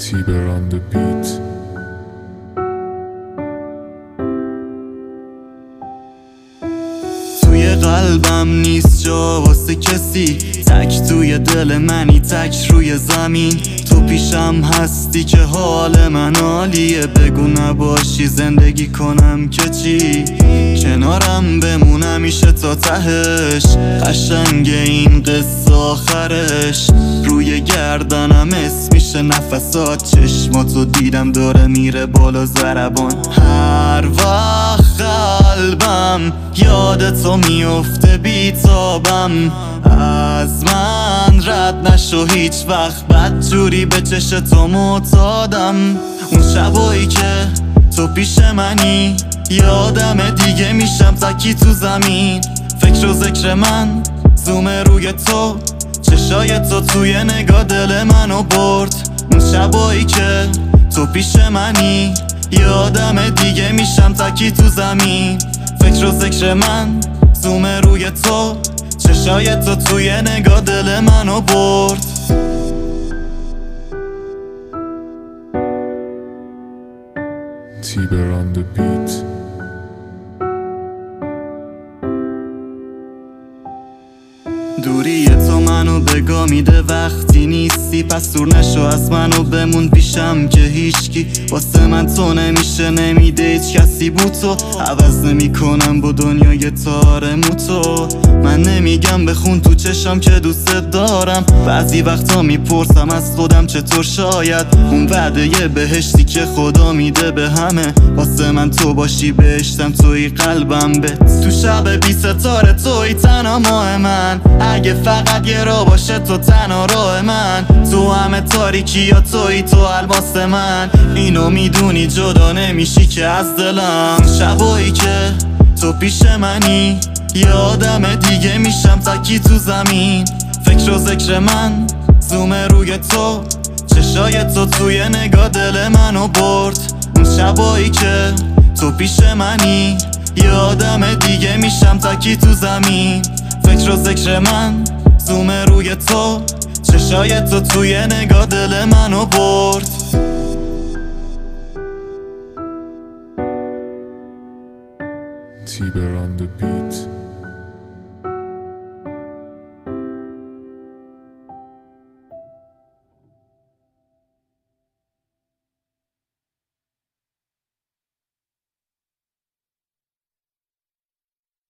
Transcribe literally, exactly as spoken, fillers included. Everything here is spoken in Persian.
Tiber on the beat. توی قلبم نیست جا واسه کسی، تک توی دل منی، تک روی زمین. تو پیشم هستی که حال من عالیه، بگو نباشی زندگی کنم که چی؟ کنارم بمون همیشه تا تهش، قشنگ این قصه آخرش. روی گردنم اسم میشه نفسات، چشماتو دیدم داره میره بالا ضربان. هر وقت قلبم یاد تو میفته بیتابم، از من رد نشو هیچ وقت، بد جوری به چش تو معتادم. اون شبایی که تو پیش منی یادم دیگه میشم تکی تو زمین. فکر و ذکر من زوم روی تو، چشای تو توی نگاه دل منو برد. اون شبایی که تو پیش منی یادم دیگه میشم تکی تو زمین. فکر و ذکر من زوم روی تو، چشای تو توی نگاه دل منو برد. Tiber on the beat. دوری تو منو بگا میده وقتی نیستی، پس دور نشو از منو بمون پیشم که هیچکی واسه من تو نمیشه، نمیده هیچ کسی بود تو. عوض نمی کنم با دنیای تار موتو، من نمیگم بخون تو چشم که دوست دارم. بعضی وقتا میپرسم از خودم چطور شاید اون وعده یه بهشتی که خدا میده به همه، واسه من تو باشی بهشتم توی قلبم بت. تو شب بی ستاره توی تنها ماه من، اگه فقط یه را باشه تو تنها راه من. تو همه تاریکی یا توی تو الماس من، اینو میدونی جدا نمیشی که از دلم. شبایی که تو پیش منی یادم دیگه میشم تکی تو زمین. فکر و ذکر من زوم روی تو، چشای تو توی نگاه دل منو برد. اون شبایی که تو پیش منی یادم دیگه میشم تکی تو زمین. فکر و ذکر من زوم روی تو، چشای تو توی نگاه دل منو برد.